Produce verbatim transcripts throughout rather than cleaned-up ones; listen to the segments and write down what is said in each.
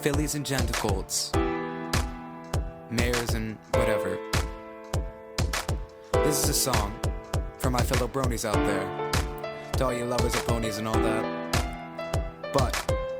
fillies and genticles, mares and whatever. This is a song for my fellow bronies out there, to all you lovers of ponies and all that. But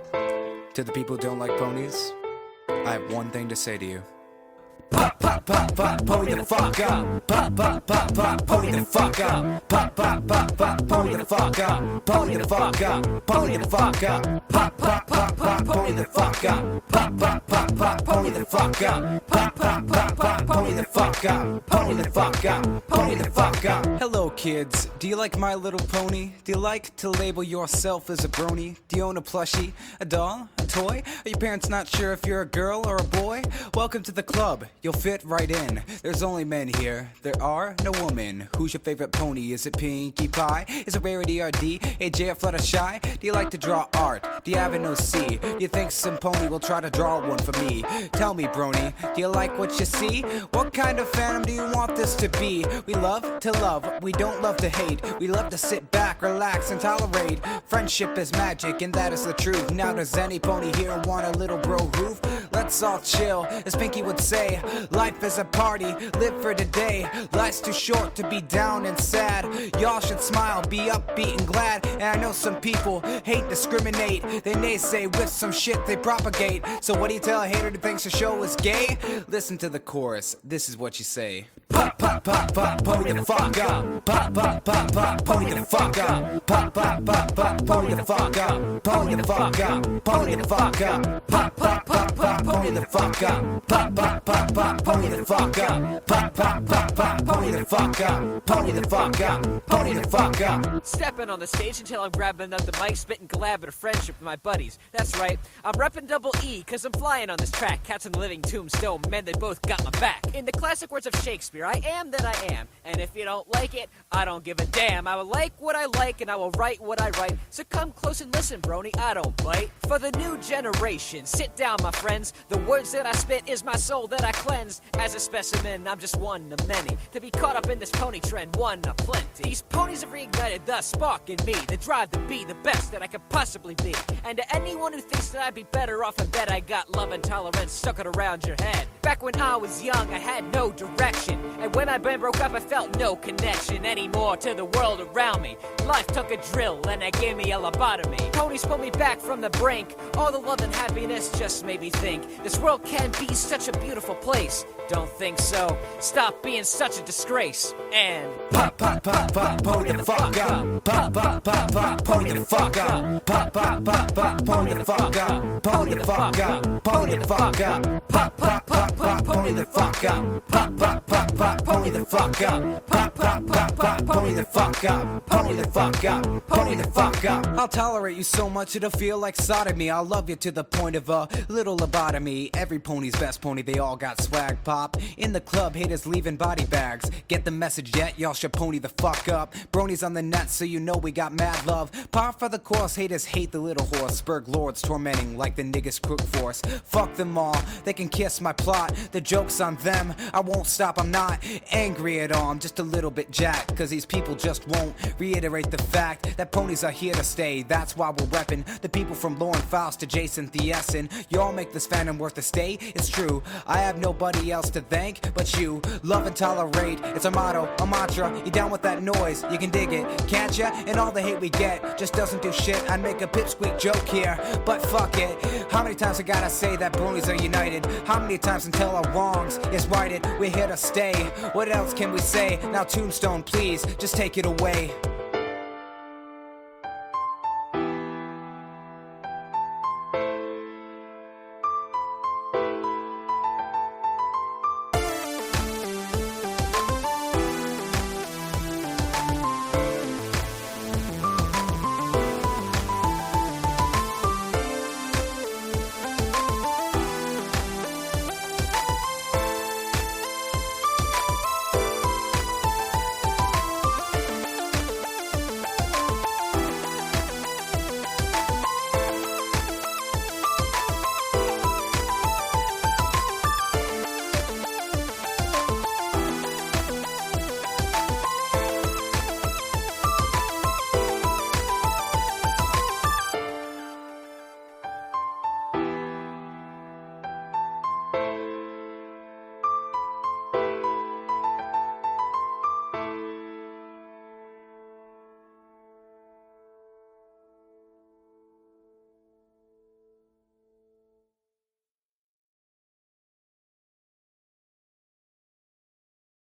to the people who don't like ponies, I have one thing to say to you. Pop, pop, pop, pop, pony the fuck up. Pop, pop, pop, pop, pony the fuck up. Pop, pop, pop, pop, pony the fuck up. Pony the fuck up. Pony the fuck up. Pop, pop, pop, pop, pony the fuck up. Pop, pop, pop, pop, pony the fuck up. Pop, pop, pop, pop, pony the fuck up. Pony the fuck up. Pony the fuck up. Hello, kids. Do you like My Little Pony? Do you like to label yourself as a brony? Do you own a plushie, a doll, a toy? Are your parents not sure if you're a girl or a boy? Welcome to the club. You'll fit right in. There's only men here. There are no women. Who's your favorite pony? Is it Pinkie Pie? Is it Rarity R D? A J or Fluttershy? Do you like to draw art? Do you have an O C? Do you think some pony will try to draw one for me? Tell me, brony, do you like what you see? What kind of fandom do you want this to be? We love to love. We don't love to hate. We love to sit back, relax, and tolerate. Friendship is magic, and that is the truth. Now does any pony here want a little bro roof? Let's all chill, as Pinkie would say. Life is a party, live for today. Life's too short to be down and sad. Y'all should smile, be upbeat and glad. And I know some people hate, discriminate. They naysay with some shit they propagate. So what do you tell a hater who thinks the show is gay? Listen to the chorus, this is what you say. Pop, pop, pop, pop, pony the fuck up. Pop, pop, pop, pop, pony the fuck up. Pop, pop, pop, pop, pony the fuck up. Pony the fuck up. Pony the fuck up. Pop, pop, pop, pop, pony the fuck up. Pop, pop, pop, pop, pony the fuck up. Pop, pop, pop, pop, pony the fuck up. Pony the fuck up. Pony the fuck up. Stepping on the stage until I'm grabbing up the mic, spitting collab of friendship with my buddies. That's right, I'm repping double E, cause I'm flying on this track. Cats in the living tombstone, man, they both got my back. In the classic words of Shakespeare, I am that I am. And if you don't like it, I don't give a damn. I will like what I like and I will write what I write. So come close and listen, brony, I don't bite. For the new generation, sit down, my friends. The words that I spit is my soul that I cleanse. As a specimen, I'm just one of many. To be caught up in this pony trend, one of plenty. These ponies have reignited the spark in me, the drive to be the best that I could possibly be. And to anyone who thinks that I'd be better off in bed, I got love and tolerance stuck it around your head. Back when I was young, I had no direction. And when my band broke up, I felt no connection anymore to the world around me. Life took a drill and it gave me a lobotomy. Ponies pulled me back from the brink. All the love and happiness just made me think this world can be such a beautiful place. Don't think so? Stop being such a disgrace. And pop, pop, pop, pop, pony the fuck up. Pop, pop, pop, pop, pony the fuck up. Pop, pop, pop, pop, pony the fuck up. Pony the fuck up. Pony the fuck up. Pop, pop, pop, pop, pony the fuck up. Pop, pop, pop, pop, pony the fuck up. Pop, pop, pop, pop, pony the fuck up. Pony the fuck up. Pony the fuck up. I'll tolerate you so much it'll feel like sodomy. I'll love you to the point of a little lobotomy. Every pony's best pony, they all got swag pop. In the club, haters leaving body bags. Get the message yet? Y'all should pony the fuck up. Bronies on the net, so you know we got mad love. Par for the course, haters hate the little horse. Spurg lords tormenting like the niggas crook force. Fuck them all, they can kiss my plot. The joke's on them, I won't stop, I'm not angry at all. I'm just a little bit jacked, cause these people just won't reiterate the fact that ponies are here to stay. That's why we're repping the people from Lauren Faust to Jason Thiessen. Y'all make this fandom worth a stay, it's true. I have nobody else to thank but you. Love and tolerate, it's a motto, a mantra. You down with that noise, you can dig it, can't ya? And all the hate we get just doesn't do shit. I'd make a pipsqueak joke here, but fuck it. How many times I gotta say that bronies are united? How many times until our wrongs is righted? We're here to stay, what else can we say? Now Tombstone, please, just take it away.